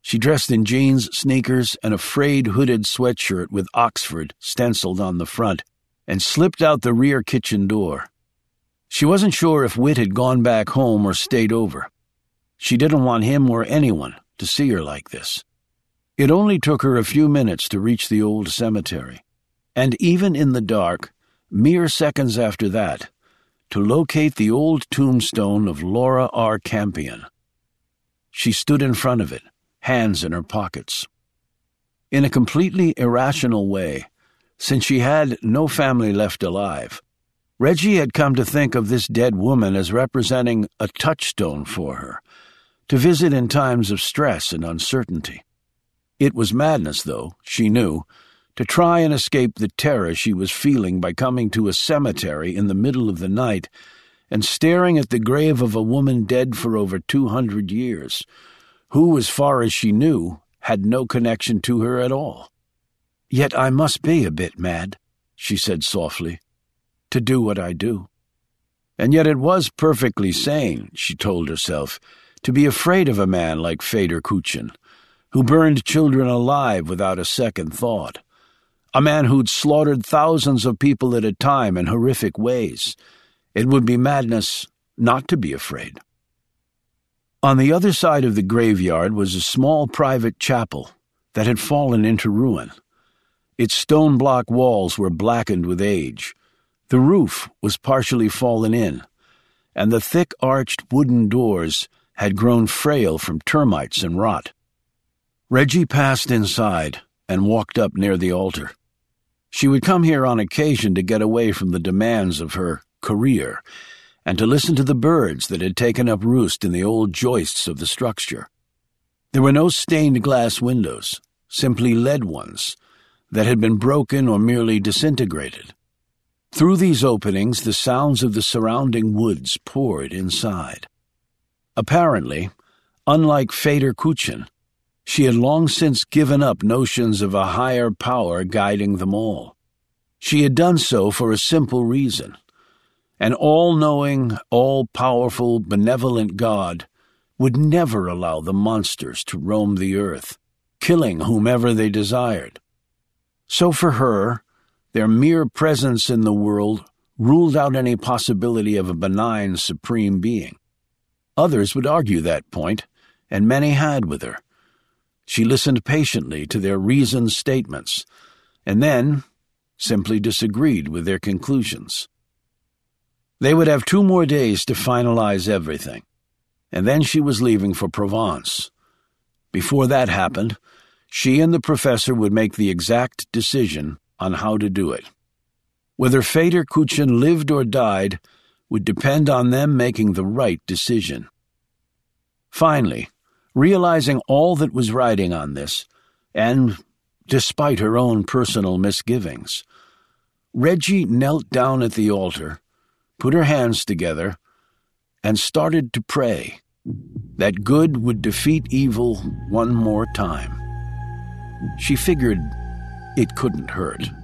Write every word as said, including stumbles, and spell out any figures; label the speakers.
Speaker 1: She dressed in jeans, sneakers, and a frayed hooded sweatshirt with Oxford stenciled on the front, and slipped out the rear kitchen door. She wasn't sure if Whit had gone back home or stayed over. She didn't want him or anyone to see her like this. It only took her a few minutes to reach the old cemetery, and even in the dark, mere seconds after that, to locate the old tombstone of Laura R. Campion. She stood in front of it, hands in her pockets. In a completely irrational way, since she had no family left alive, Reggie had come to think of this dead woman as representing a touchstone for her, to visit in times of stress and uncertainty. It was madness, though, she knew, to try and escape the terror she was feeling by coming to a cemetery in the middle of the night and staring at the grave of a woman dead for over two hundred years, who, as far as she knew, had no connection to her at all. "Yet I must be a bit mad," she said softly, "to do what I do." And yet it was perfectly sane, she told herself, to be afraid of a man like Fedor Kuchin, who burned children alive without a second thought, a man who'd slaughtered thousands of people at a time in horrific ways. It would be madness not to be afraid. On the other side of the graveyard was a small private chapel that had fallen into ruin. Its stone block walls were blackened with age. The roof was partially fallen in, and the thick arched wooden doors had grown frail from termites and rot. Reggie passed inside and walked up near the altar. She would come here on occasion to get away from the demands of her career and to listen to the birds that had taken up roost in the old joists of the structure. There were no stained glass windows, simply lead ones that had been broken or merely disintegrated. Through these openings, the sounds of the surrounding woods poured inside. Apparently, unlike Fedor Kuchin, she had long since given up notions of a higher power guiding them all. She had done so for a simple reason. An all-knowing, all-powerful, benevolent God would never allow the monsters to roam the earth, killing whomever they desired. So for her, their mere presence in the world ruled out any possibility of a benign supreme being. Others would argue that point, and many had with her. She listened patiently to their reasoned statements, and then simply disagreed with their conclusions. They would have two more days to finalize everything, and then she was leaving for Provence. Before that happened, she and the professor would make the exact decision on how to do it. Whether Fedor Kuchin lived or died would depend on them making the right decision. Finally, realizing all that was riding on this, and despite her own personal misgivings, Reggie knelt down at the altar, put her hands together, and started to pray that good would defeat evil one more time. She figured it couldn't hurt.